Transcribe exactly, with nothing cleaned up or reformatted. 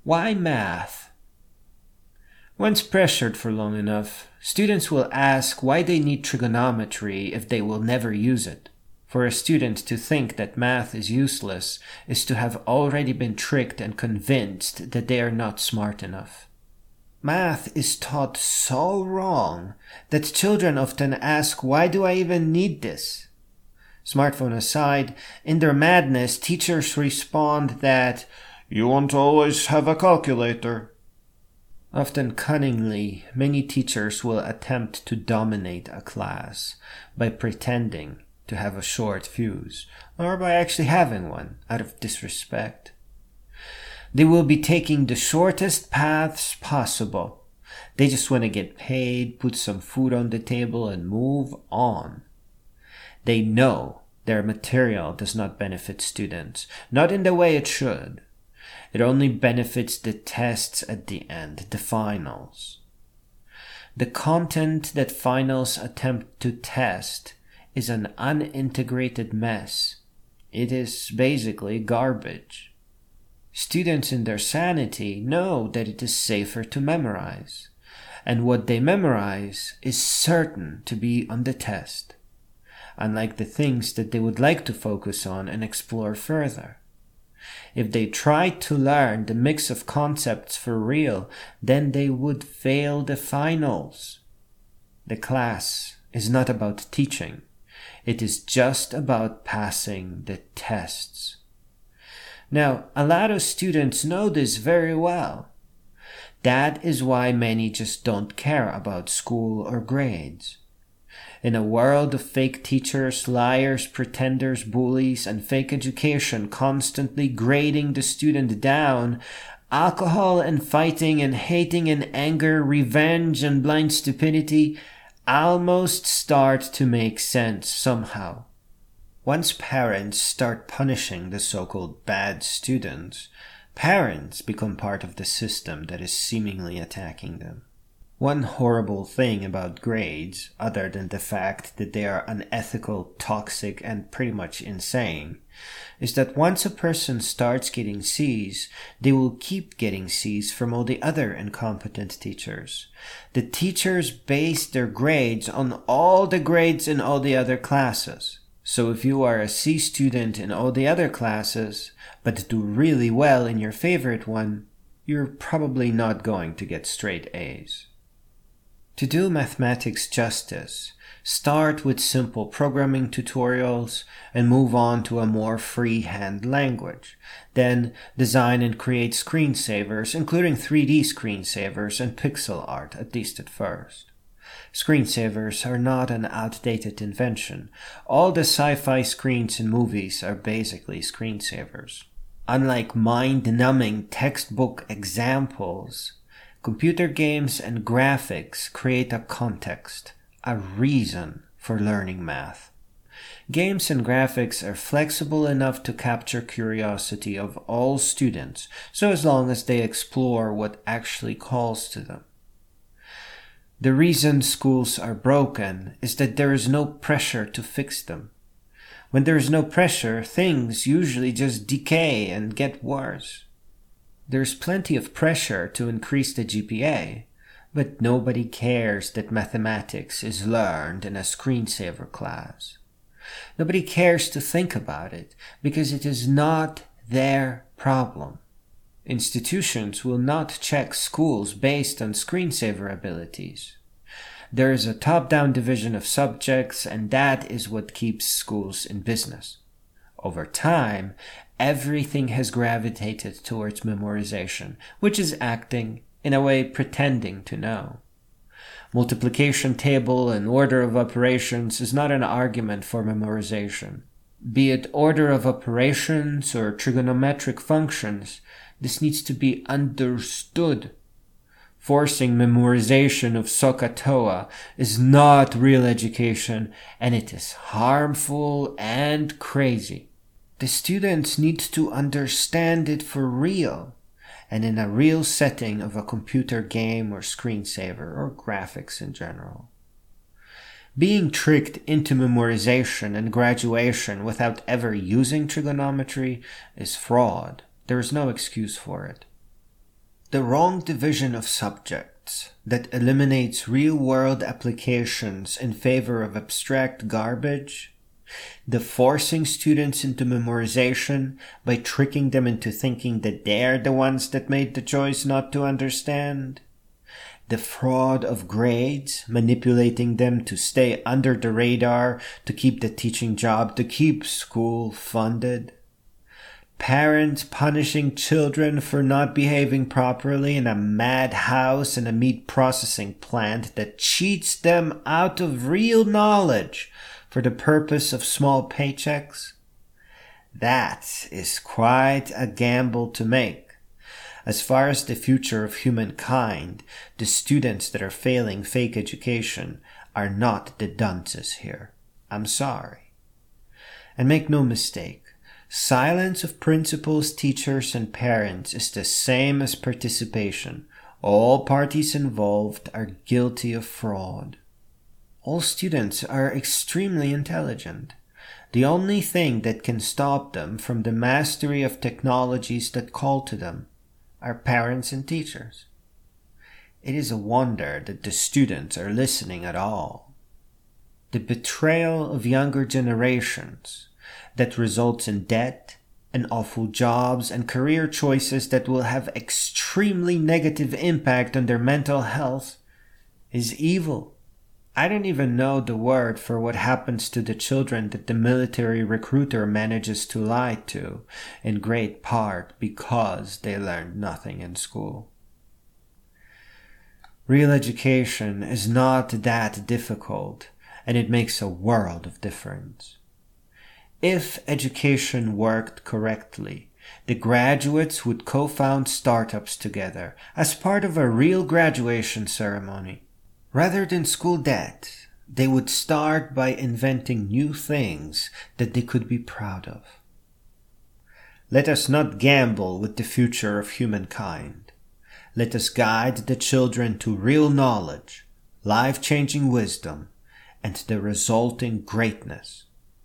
Why math? Once pressured for long enough, students will ask why they need trigonometry if they will never use it. For a student to think that math is useless is to have already been tricked and convinced that they are not smart enough. Math is taught so wrong that children often ask, why do I even need this? Smartphone aside, in their madness, teachers respond that, you won't always have a calculator. Often cunningly, many teachers will attempt to dominate a class by pretending to have a short fuse, or by actually having one out of disrespect. They will be taking the shortest paths possible. They just want to get paid, put some food on the table, and move on. They know their material does not benefit students, not in the way it should. It only benefits the tests at the end, the finals. The content that finals attempt to test is an unintegrated mess. It is basically garbage. Students in their sanity know that it is safer to memorize, and what they memorize is certain to be on the test, unlike the things that they would like to focus on and explore further. If they tried to learn the mix of concepts for real, then they would fail the finals. The class is not about teaching. It is just about passing the tests. Now, a lot of students know this very well. That is why many just don't care about school or grades. In a world of fake teachers, liars, pretenders, bullies, and fake education constantly grading the student down, alcohol and fighting and hating and anger, revenge and blind stupidity almost start to make sense somehow. Once parents start punishing the so-called bad students, parents become part of the system that is seemingly attacking them. One horrible thing about grades, other than the fact that they are unethical, toxic, and pretty much insane, is that once a person starts getting C's, they will keep getting C's from all the other incompetent teachers. The teachers base their grades on all the grades in all the other classes. So if you are a C student in all the other classes, but do really well in your favorite one, you're probably not going to get straight A's. To do mathematics justice, start with simple programming tutorials and move on to a more freehand language. Then design and create screensavers, including three D screensavers and pixel art, at least at first. Screensavers are not an outdated invention. All the sci-fi screens in movies are basically screensavers. Unlike mind-numbing textbook examples, computer games and graphics create a context, a reason for learning math. Games and graphics are flexible enough to capture curiosity of all students, so as long as they explore what actually calls to them. The reason schools are broken is that there is no pressure to fix them. When there is no pressure, things usually just decay and get worse. There's plenty of pressure to increase the G P A, but nobody cares that mathematics is learned in a screensaver class. Nobody cares to think about it because it is not their problem. Institutions will not check schools based on screensaver abilities. There is a top-down division of subjects, and that is what keeps schools in business. Over time, everything has gravitated towards memorization, which is acting, in a way, pretending to know. Multiplication table and order of operations is not an argument for memorization. Be it order of operations or trigonometric functions, this needs to be understood. Forcing memorization of SOHCAHTOA is not real education, and it is harmful and crazy. The students need to understand it for real, and in a real setting of a computer game or screensaver or graphics in general. Being tricked into memorization and graduation without ever using trigonometry is fraud. There is no excuse for it. the wrong division of subjects that eliminates real-world applications in favor of abstract garbage, the forcing students into memorization by tricking them into thinking that they're the ones that made the choice not to understand, the fraud of grades, manipulating them to stay under the radar, to keep the teaching job, to keep school funded, parents punishing children for not behaving properly in a madhouse in a meat processing plant that cheats them out of real knowledge for the purpose of small paychecks. That is quite a gamble to make. As far as the future of humankind, the students that are failing fake education are not the dunces here. I'm sorry. And make no mistake, silence of principals, teachers, and parents is the same as participation. All parties involved are guilty of fraud. All students are extremely intelligent. The only thing that can stop them from the mastery of technologies that call to them are parents and teachers. It is a wonder that the students are listening at all. The betrayal of younger generations that results in debt and awful jobs and career choices that will have extremely negative impact on their mental health is evil. I don't even know the word for what happens to the children that the military recruiter manages to lie to, in great part because they learned nothing in school. Real education is not that difficult, and it makes a world of difference. If education worked correctly, the graduates would co-found startups together as part of a real graduation ceremony. Rather than school debt, they would start by inventing new things that they could be proud of. Let us not gamble with the future of humankind. Let us guide the children to real knowledge, life-changing wisdom, and the resulting greatness